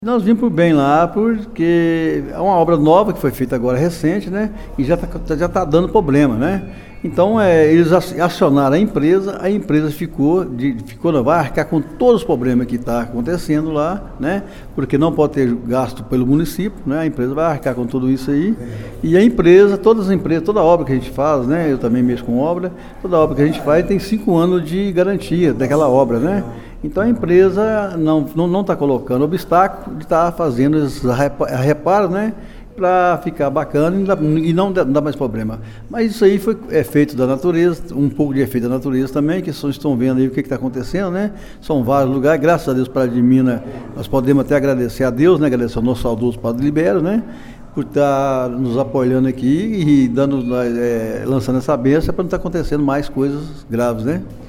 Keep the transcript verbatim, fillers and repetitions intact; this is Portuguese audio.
Nós vimos por bem lá porque é uma obra nova que foi feita agora recente, né? E já está já tá dando problema, né? Então é, eles acionaram a empresa, a empresa ficou, de, ficou não, vai arcar com todos os problemas que está acontecendo lá, né? Porque não pode ter gasto pelo município, né? A empresa vai arcar com tudo isso aí. E a empresa, todas as empresas, toda obra que a gente faz, né? Eu também mexo com obra, toda obra que a gente faz tem cinco anos de garantia daquela obra, né? Então a empresa não está não, não tá colocando obstáculo de estar tá fazendo esses reparos, né? Para ficar bacana e não, e não dá mais problema. Mas isso aí foi efeito da natureza, um pouco de efeito da natureza também, que vocês estão vendo aí o que está acontecendo, né? São vários lugares, graças a Deus para de Minas, nós podemos até agradecer a Deus, né? Agradecer ao nosso saudoso Padre Libério, né? Por estar nos apoiando aqui e dando, é, lançando essa bênção para não estar acontecendo mais coisas graves, né?